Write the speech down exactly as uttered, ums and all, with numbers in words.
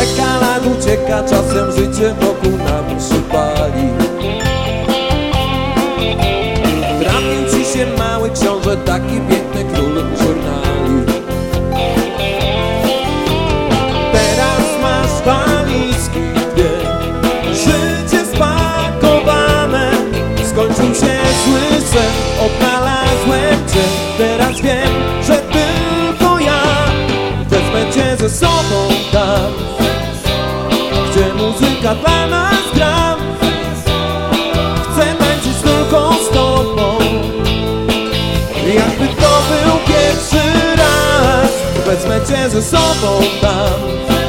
czeka, lat ucieka, czasem życie wokół nami się pali. Trafił ci się mały książę, taki piękny król żurnali. Teraz masz walizki dwie, życie spakowane. Skończył się zły sen, odnalazłem cię. Teraz wiem, że tylko ja wezmę cię ze sobą tam, gdzie muzyka dla nas gra. Chcę tańczyć tylko z tobą, jakby to był pierwszy raz. Wezmę cię ze sobą tam,